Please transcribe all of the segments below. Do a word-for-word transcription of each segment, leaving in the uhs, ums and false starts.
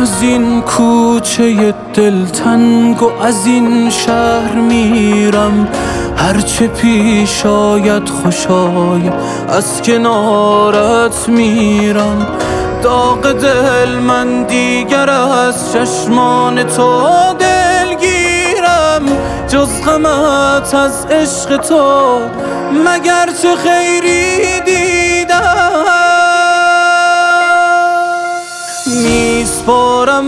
از این کوچه دلتنگ و از این شهر میرم، هرچه پیش آید خوش آید از کنارت میرم. داغ دل من دیگر از چشمان تو دلگیرم، جز غمت از عشق تو مگر چه خیری دیدم. میسپارم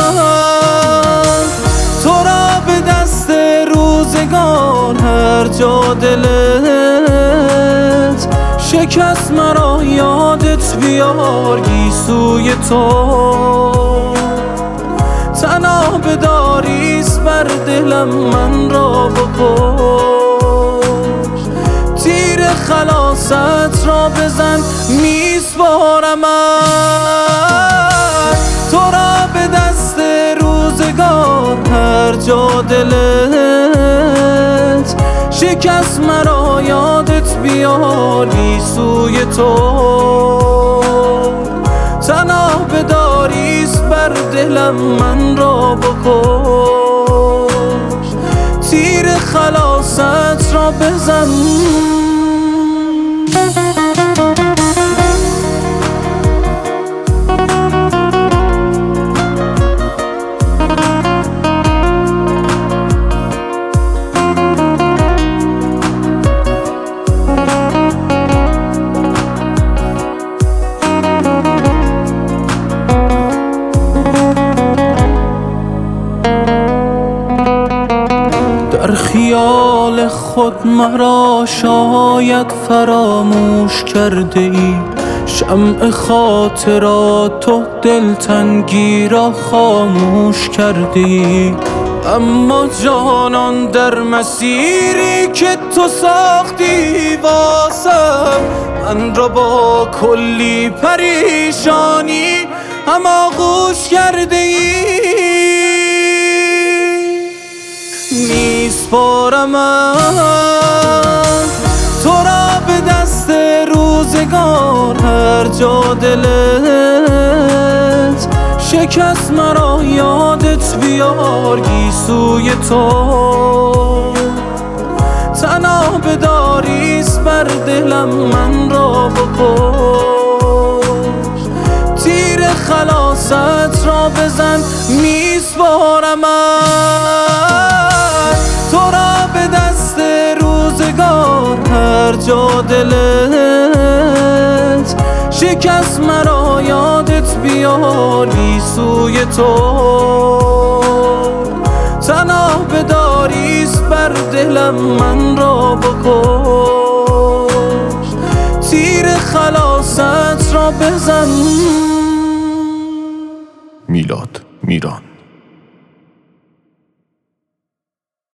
تو را به دست روزگار، هر جا دلت شکست مرا یادت بیار گیسوی تو. تنها بداریست بر دلم من را بکش، تیر خلاصت را بزن. میسپارم تو را به دست روزگار، هر جا دلت شکست مرا یادت بیار گیسوی تو. تنها بداریست بر دلم من را بکش، تیر خلاصت را بزن. در خیال خود مرا شاید فراموش کرده ای، شمع خاطرات تو دلتنگی را خاموش کرده ای. اما جانان در مسیری که تو ساختی واسم، من را با کلی پریشانی هماغوش کرده ای. میسپارم تو را به دست روزگار، هر جا دلت شکست مرا یادت بیار گیسوی تو. تنها بداریست بر دلم من را بکش، تیر خلاصت را بزن. میسپارم تو را به دست روزگار، هر جا دلت شکست مرا یادت بیار گیسوی تو. تنها بداریست بر دلم من را بکش، تیر خلاصت را بزن. میلاد میران.